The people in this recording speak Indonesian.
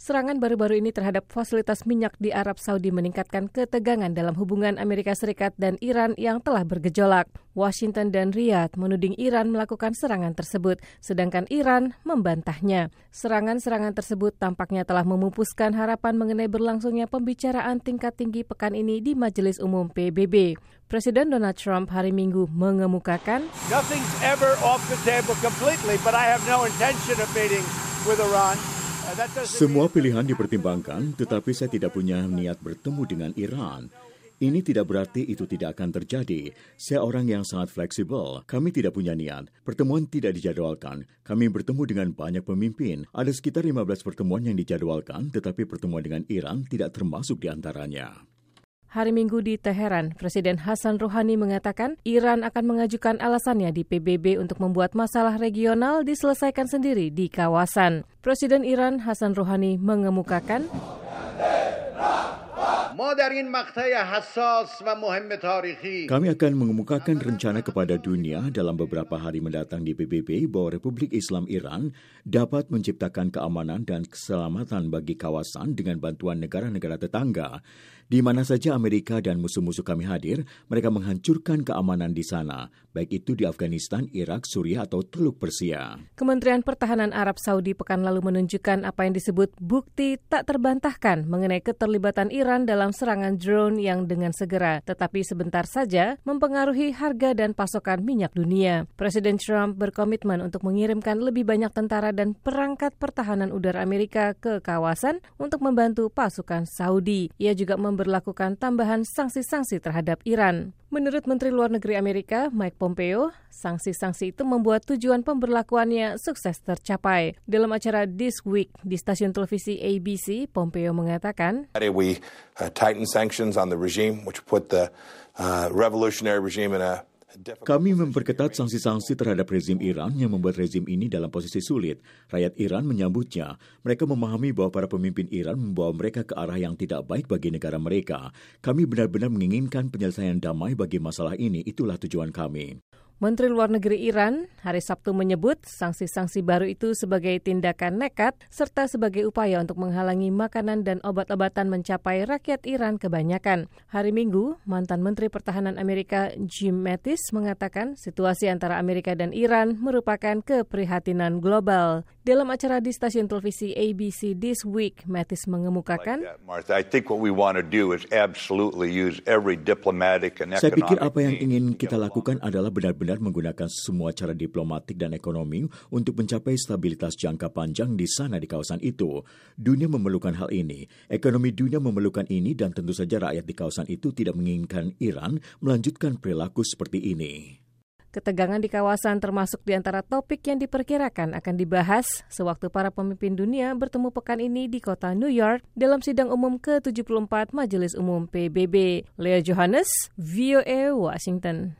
Serangan baru-baru ini terhadap fasilitas minyak di Arab Saudi meningkatkan ketegangan dalam hubungan Amerika Serikat dan Iran yang telah bergejolak. Washington dan Riyadh menuding Iran melakukan serangan tersebut, sedangkan Iran membantahnya. Serangan-serangan tersebut tampaknya telah memupuskan harapan mengenai berlangsungnya pembicaraan tingkat tinggi pekan ini di Majelis Umum PBB. Presiden Donald Trump hari Minggu mengemukakan, "Nothing's ever off the table completely, but I have no intention of meeting with Iran." Semua pilihan dipertimbangkan, tetapi saya tidak punya niat bertemu dengan Iran. Ini tidak berarti itu tidak akan terjadi. Saya orang yang sangat fleksibel. Kami tidak punya niat. Pertemuan tidak dijadwalkan. Kami bertemu dengan banyak pemimpin. Ada sekitar 15 pertemuan yang dijadwalkan, tetapi pertemuan dengan Iran tidak termasuk di antaranya. Hari Minggu di Teheran, Presiden Hassan Rouhani mengatakan Iran akan mengajukan alasannya di PBB untuk membuat masalah regional diselesaikan sendiri di kawasan. Presiden Iran Hassan Rouhani mengemukakan, kami akan mengemukakan rencana kepada dunia dalam beberapa hari mendatang di PBB bahwa Republik Islam Iran dapat menciptakan keamanan dan keselamatan bagi kawasan dengan bantuan negara-negara tetangga. Di mana saja Amerika dan musuh-musuh kami hadir, mereka menghancurkan keamanan di sana, baik itu di Afghanistan, Irak, Suriah, atau Teluk Persia. Kementerian Pertahanan Arab Saudi pekan lalu menunjukkan apa yang disebut bukti tak terbantahkan mengenai keterlibatan Iran dalam serangan drone yang dengan segera, tetapi sebentar saja mempengaruhi harga dan pasokan minyak dunia. Presiden Trump berkomitmen untuk mengirimkan lebih banyak tentara dan perangkat pertahanan udara Amerika ke kawasan untuk membantu pasukan Saudi. Ia juga memberlakukan tambahan sanksi-sanksi terhadap Iran. Menurut Menteri Luar Negeri Amerika, Mike Pompeo, sanksi-sanksi itu membuat tujuan pemberlakuannya sukses tercapai. Dalam acara This Week di stasiun televisi ABC, Pompeo mengatakan, We tighten sanctions on the regime, which put the revolutionary regime in a Kami memperketat sanksi-sanksi terhadap rezim Iran yang membuat rezim ini dalam posisi sulit. Rakyat Iran menyambutnya. Mereka memahami bahwa para pemimpin Iran membawa mereka ke arah yang tidak baik bagi negara mereka. Kami benar-benar menginginkan penyelesaian damai bagi masalah ini. Itulah tujuan kami. Menteri Luar Negeri Iran hari Sabtu menyebut sanksi-sanksi baru itu sebagai tindakan nekat serta sebagai upaya untuk menghalangi makanan dan obat-obatan mencapai rakyat Iran kebanyakan. Hari Minggu, mantan Menteri Pertahanan Amerika Jim Mattis mengatakan situasi antara Amerika dan Iran merupakan keprihatinan global. Dalam acara di stasiun televisi ABC This Week, Mattis mengemukakan, saya pikir apa yang ingin kita lakukan adalah benar-benar menggunakan semua cara diplomatik dan ekonomi untuk mencapai stabilitas jangka panjang di sana di kawasan itu. Dunia memerlukan hal ini, ekonomi dunia memerlukan ini, dan tentu saja rakyat di kawasan itu tidak menginginkan Iran melanjutkan perilaku seperti ini. Ketegangan di kawasan termasuk di antara topik yang diperkirakan akan dibahas sewaktu para pemimpin dunia bertemu pekan ini di kota New York dalam sidang umum ke-74 Majelis Umum PBB. Leah Johannes, VOA, Washington.